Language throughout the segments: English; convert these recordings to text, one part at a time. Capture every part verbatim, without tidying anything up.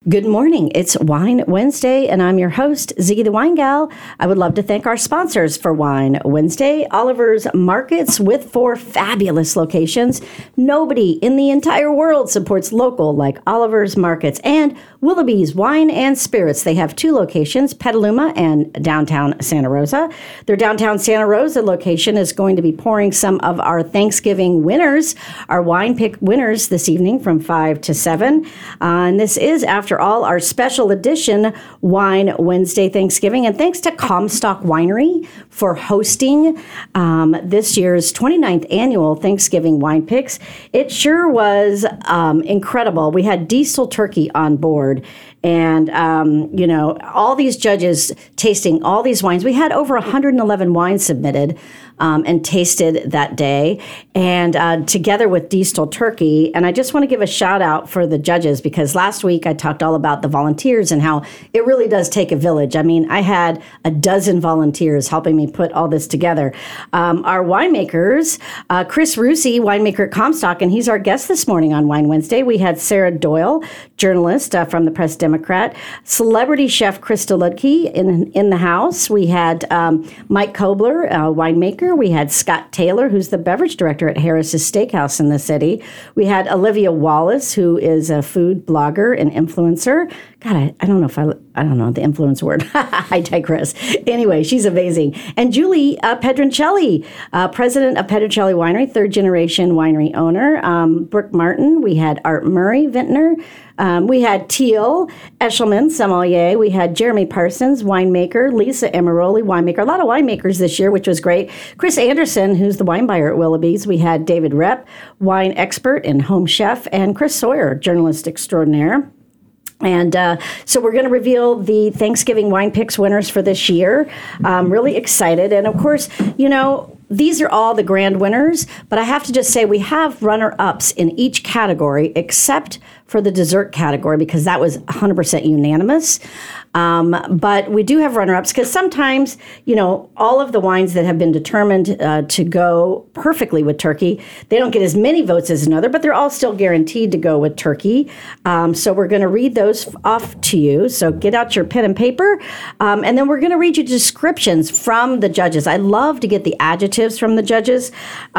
Good morning. It's Wine Wednesday, and I'm your host, Ziggy the Wine Gal. I would love to thank our sponsors for Wine Wednesday, Oliver's Markets, with four fabulous locations. Nobody in the entire world supports local like Oliver's Markets, and Willoughby's Wine and Spirits. They have two locations, Petaluma and downtown Santa Rosa. Their downtown Santa Rosa location is going to be pouring some of our Thanksgiving winners, our wine pick winners this evening from five to seven. Uh, and this is, after all, our special edition Wine Wednesday Thanksgiving. And thanks to Comstock Winery for hosting um, this year's twenty-ninth annual Thanksgiving Wine Picks. It sure was um, incredible. We had diesel turkey on board. And, um, you know, all these judges tasting all these wines. We had over one hundred eleven wines submitted um, and tasted that day, and uh, together with diesel turkey. And I just want to give a shout out for the judges, because last week I talked all about the volunteers and how it really does take a village. I mean, I had a dozen volunteers helping me put all this together. Um, our winemakers, uh, Chris Rusi, winemaker at Comstock, and he's our guest this morning on Wine Wednesday. We had Sarah Doyle, journalist uh, from the Press Democrat, celebrity chef Krista Ludke in in the house. We had um, Mike Kobler, a winemaker. We had Scott Taylor, who's the beverage director at Harris's Steakhouse in the city. We had Olivia Wallace, who is a food blogger and influencer. God, I, I don't know if I, I don't know the influence word. I digress. Anyway, she's amazing. And Julie uh, Pedroncelli, uh, president of Pedroncelli Winery, third generation winery owner. Um, Brooke Martin. We had Art Murray, vintner. Um, we had Teal Eshelman, sommelier. We had Jeremy Parsons, winemaker. Lisa Emeroli, winemaker. A lot of winemakers this year, which was great. Chris Anderson, who's the wine buyer at Willoughby's. We had David Repp, wine expert and home chef. And Chris Sawyer, journalist extraordinaire. And uh, so we're going to reveal the Thanksgiving Wine Picks winners for this year. I'm really excited. And of course, you know, these are all the grand winners, but I have to just say we have runner-ups in each category except for the dessert category, because that was one hundred percent unanimous. Um, but we do have runner-ups because sometimes, you know, all of the wines that have been determined uh, to go perfectly with turkey, they don't get as many votes as another, but they're all still guaranteed to go with turkey. Um, so we're going to read those off to you. So get out your pen and paper, um, and then we're going to read you descriptions from the judges. I love to get the adjectives from the judges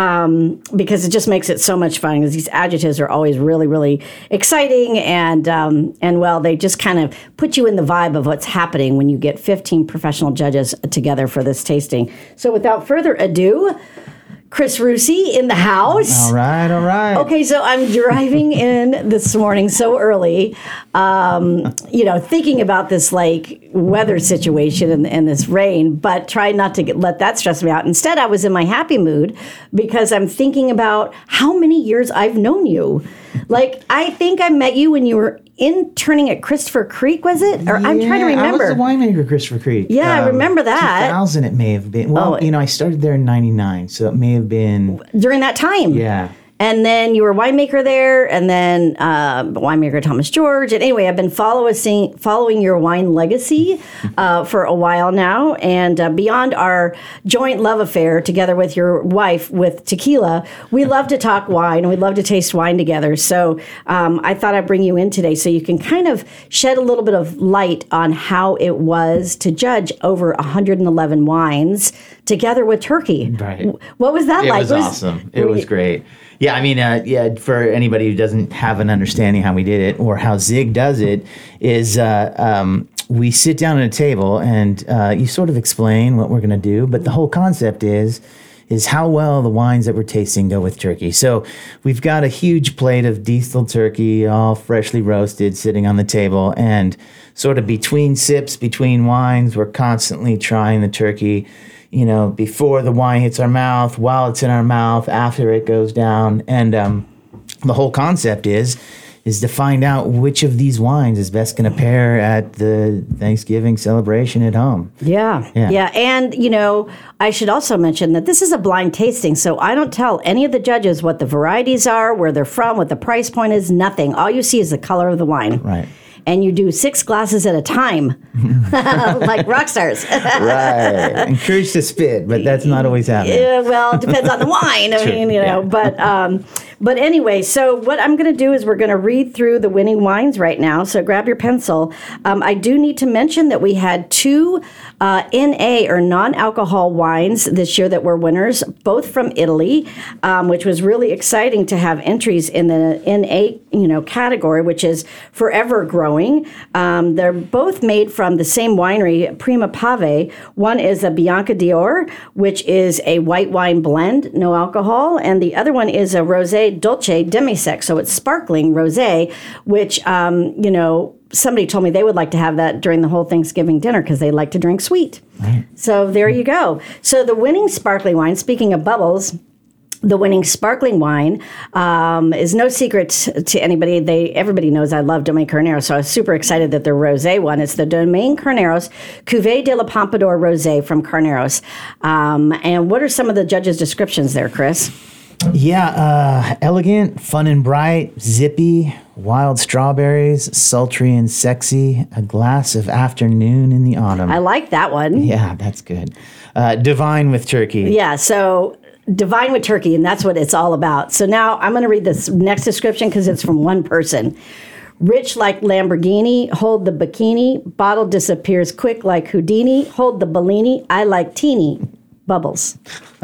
um, because it just makes it so much fun, because these adjectives are always really, really exciting. And, um, and well, they just kind of put you in the vibe of what's happening when you get fifteen professional judges together for this tasting. So without further ado, Chris Rusi in the house. All right, all right. Okay, so I'm driving in this morning so early, um, you know, thinking about this like weather situation and, and this rain, but trying not to get, let that stress me out. Instead, I was in my happy mood because I'm thinking about how many years I've known you. Like, I think I met you when you were interning at Christopher Creek, was it? Or yeah, I'm trying to remember. I was the winemaker at Christopher Creek. Yeah, um, I remember that. two thousand it may have been. Well, oh, you know, I started there in ninety-nine, so it may have been... During that time? Yeah. And then you were a winemaker there, and then uh, winemaker Thomas George. And anyway, I've been following following your wine legacy uh, for a while now. And uh, beyond our joint love affair together with your wife with tequila, we love to talk wine, and we love to taste wine together. So um, I thought I'd bring you in today so you can kind of shed a little bit of light on how it was to judge over one hundred eleven wines together with turkey. Right. What was that it like? It was awesome. It was great. Yeah, I mean, uh, yeah. For anybody who doesn't have an understanding how we did it or how Zig does it, is uh, um, we sit down at a table and uh, you sort of explain what we're going to do, but the whole concept is is how well the wines that we're tasting go with turkey. So we've got a huge plate of diesel turkey, all freshly roasted, sitting on the table, and sort of between sips, between wines, we're constantly trying the turkey. You know, before the wine hits our mouth, while it's in our mouth, after it goes down. And um, the whole concept is is to find out which of these wines is best going to pair at the Thanksgiving celebration at home. Yeah. yeah. Yeah. And, you know, I should also mention that this is a blind tasting, so I don't tell any of the judges what the varieties are, where they're from, what the price point is, nothing. All you see is the color of the wine. Right. And you do six glasses at a time, like rock stars. Right. Encouraged to spit, but that's not always happening. Yeah, well, it depends on the wine. I mean, you know, yeah. but um, But anyway, so what I'm going to do is we're going to read through the winning wines right now. So grab your pencil. Um, I do need to mention that we had two uh, N A or non-alcohol wines this year that were winners, both from Italy, um, which was really exciting to have entries in the N A you know category, which is forever growing. Um, they're both made from the same winery, Prima Pave. One is a Bianca d'Or, which is a white wine blend, no alcohol, and the other one is a Rosé Dolce Demi-Sec, so it's sparkling rosé, which um, you know. Somebody told me they would like to have that during the whole Thanksgiving dinner because they like to drink sweet. Right. So there you go. So the winning sparkling wine, speaking of bubbles, the winning sparkling wine um, is no secret to anybody. They everybody knows I love Domaine Carneros, so I was super excited that the rosé one. It's the Domaine Carneros Cuvée de la Pompadour Rosé from Carneros. Um, and what are some of the judges' descriptions there, Chris? Yeah, uh, elegant, fun and bright, zippy, wild strawberries, sultry and sexy, a glass of afternoon in the autumn. I like that one. Yeah, that's good. Uh, divine with turkey. Yeah, so divine with turkey, and that's what it's all about. So now I'm going to read this next description because it's from one person. Rich like Lamborghini, hold the bikini. Bottle disappears quick like Houdini. Hold the Bellini, I like teeny. Bubbles.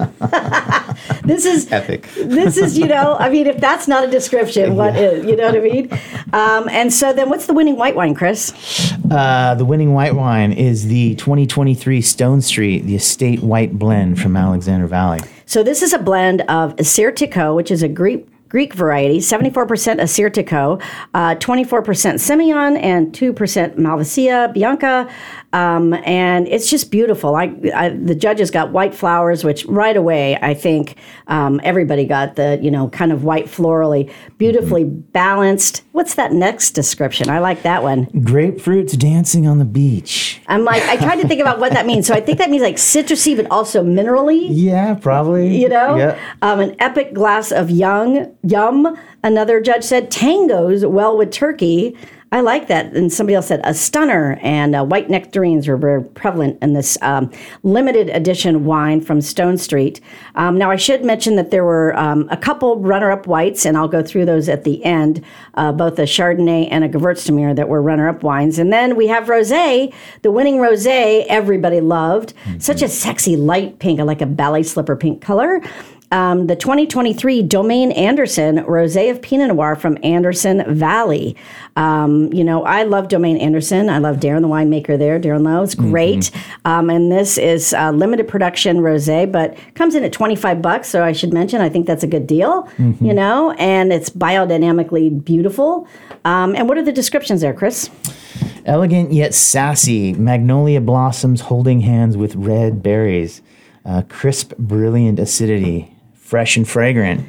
This is epic. This is, you know, I mean, if that's not a description, what yeah. is? You know what I mean? Um, and so then what's the winning white wine, Chris? Uh, the winning white wine is the twenty twenty-three Stone Street, the Estate White Blend from Alexander Valley. So this is a blend of Assyrtiko, which is a Greek Greek variety, seventy-four percent Assyrtiko, uh, twenty-four percent Semillon, and two percent Malvasia Bianca. Um, and it's just beautiful. I, I, the judges got white flowers, which right away, I think um, everybody got the, you know, kind of white florally, beautifully mm-hmm. balanced. What's that next description? I like that one. Grapefruits dancing on the beach. I'm like, I tried to think about what that means. So I think that means like citrusy, but also minerally. Yeah, probably. You know? Yep. Um, an epic glass of young, yum. Another judge said tangos well with turkey. I like that. And somebody else said a stunner, and uh, white nectarines were very prevalent in this um, limited edition wine from Stone Street. Um, now, I should mention that there were um, a couple runner-up whites, and I'll go through those at the end, uh, both a Chardonnay and a Gewürztraminer that were runner-up wines. And then we have rosé, the winning rosé everybody loved. Mm-hmm. Such a sexy light pink, like a ballet slipper pink color. Um, the twenty twenty-three Domaine Anderson Rosé of Pinot Noir from Anderson Valley. Um, you know, I love Domaine Anderson. I love Darren, the winemaker there. Darren Lowe, it's great. Mm-hmm. Um, and this is uh, limited production rosé, but comes in at twenty-five bucks. So I should mention, I think that's a good deal. Mm-hmm. You know, and it's biodynamically beautiful. Um, and what are the descriptions there, Chris? Elegant yet sassy, magnolia blossoms holding hands with red berries. Uh, crisp, brilliant acidity. Fresh and fragrant.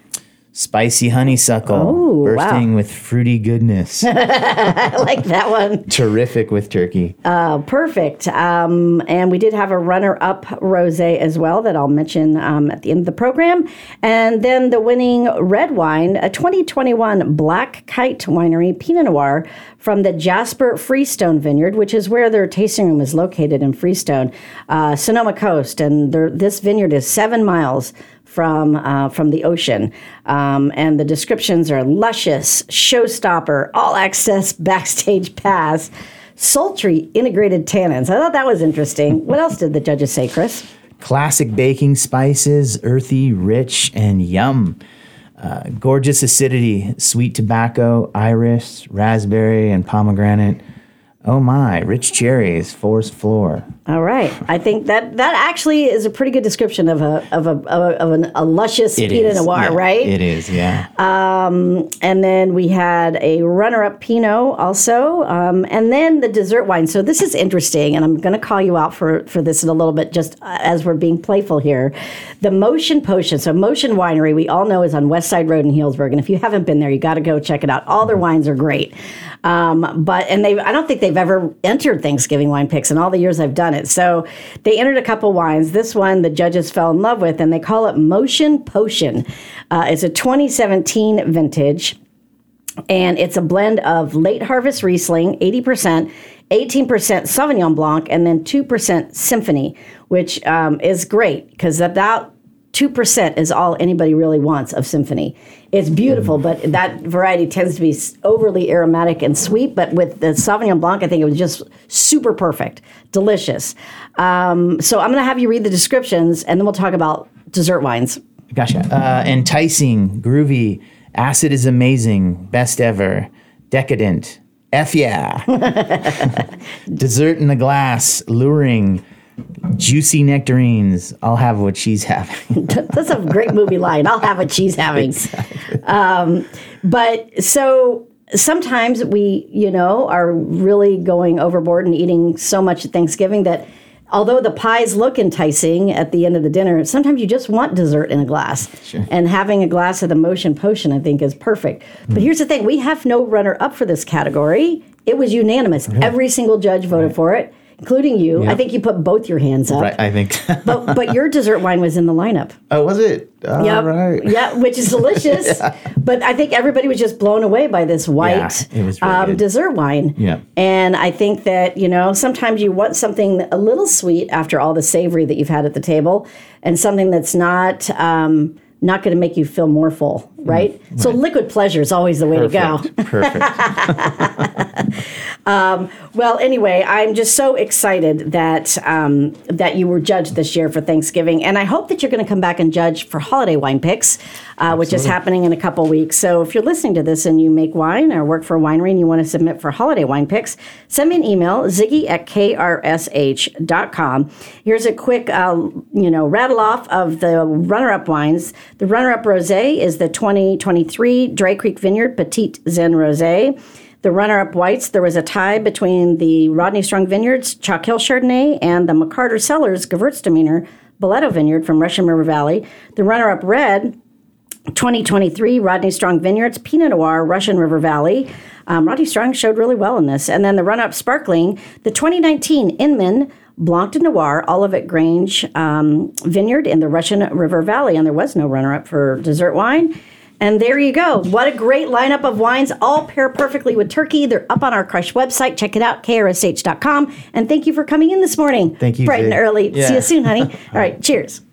Spicy honeysuckle. Oh, bursting wow. with fruity goodness. I like that one. Terrific with turkey. Uh, perfect. Um, and we did have a runner-up rosé as well that I'll mention um, at the end of the program. And then the winning red wine, a twenty twenty-one Black Kite Winery Pinot Noir from the Jasper Freestone Vineyard, which is where their tasting room is located in Freestone, uh, Sonoma Coast. And this vineyard is seven miles from uh, from the ocean. Um, and the descriptions are luscious, showstopper, all-access backstage pass, sultry integrated tannins. I thought that was interesting. What else did the judges say, Chris? Classic baking spices, earthy, rich, and yum. Uh, gorgeous acidity, sweet tobacco, iris, raspberry, and pomegranate. Oh my, rich cherries, forest floor. All right, I think that that actually is a pretty good description of a of a of, a, of an, a luscious it Pinot is, Noir, yeah, right? It is, yeah. Um, and then we had a runner-up Pinot also, um, and then the dessert wine. So this is interesting, and I'm going to call you out for for this in a little bit, just as we're being playful here. The Motion Potion. So Motion Winery, we all know, is on West Side Road in Healdsburg, and if you haven't been there, you got to go check it out. All their wines are great. Um, but and they, I don't think they've ever entered Thanksgiving wine picks in all the years I've done it. So they entered a couple wines. This one the judges fell in love with, and they call it Motion Potion. Uh, it's a twenty seventeen vintage, and it's a blend of late harvest Riesling, eighty percent, eighteen percent Sauvignon Blanc, and then two percent Symphony, which um, is great because about two percent is all anybody really wants of Symphony. It's beautiful, but that variety tends to be overly aromatic and sweet. But with the Sauvignon Blanc, I think it was just super perfect, delicious. Um, so I'm going to have you read the descriptions, and then we'll talk about dessert wines. Gotcha. Uh, enticing, groovy, acid is amazing, best ever, decadent, F yeah. Dessert in the glass, luring, juicy nectarines. I'll have what she's having. That's a great movie line. I'll have what she's having. Exactly. Um, but so sometimes we, you know, are really going overboard and eating so much at Thanksgiving that although the pies look enticing at the end of the dinner, sometimes you just want dessert in a glass. Sure. And having a glass of the Motion Potion, I think, is perfect. Mm. But here's the thing. We have no runner-up for this category. It was unanimous. Right. Every single judge voted right. for it, including you. Yep. I think you put both your hands up. Right, I think. but but your dessert wine was in the lineup. Oh, was it? All yep. right. Yeah, which is delicious. yeah. But I think everybody was just blown away by this white yeah, it was really um, dessert wine. Yeah. And I think that, you know, sometimes you want something a little sweet after all the savory that you've had at the table, and something that's not um, not going to make you feel more full, right? Mm, right? So liquid pleasure is always the way Perfect. to go. Perfect. Um, well, anyway, I'm just so excited that um, that you were judged this year for Thanksgiving, and I hope that you're going to come back and judge for Holiday Wine Picks, uh, which is happening in a couple weeks. So if you're listening to this and you make wine or work for a winery and you want to submit for Holiday Wine Picks, send me an email, ziggy at k r s h dot com. Here's a quick, uh, you know, rattle off of the runner-up wines. The runner-up rosé is the twenty twenty-three Dry Creek Vineyard Petite Zen Rosé. The runner-up whites, there was a tie between the Rodney Strong Vineyards Chalk Hill Chardonnay and the McCarter Cellars Gewürztraminer Boletto Vineyard from Russian River Valley. The runner-up red, twenty twenty-three Rodney Strong Vineyards Pinot Noir Russian River Valley. Um, Rodney Strong showed really well in this. And then the runner-up sparkling, the twenty nineteen Inman Blanc de Noir Olivet Grange um, Vineyard in the Russian River Valley. And there was no runner-up for dessert wine. And there you go. What a great lineup of wines. All pair perfectly with turkey. They're up on our Crush website. Check it out, k r s h dot com. And thank you for coming in this morning. Thank you. Bright and Zig. early. Yeah. See you soon, honey. All right. Cheers.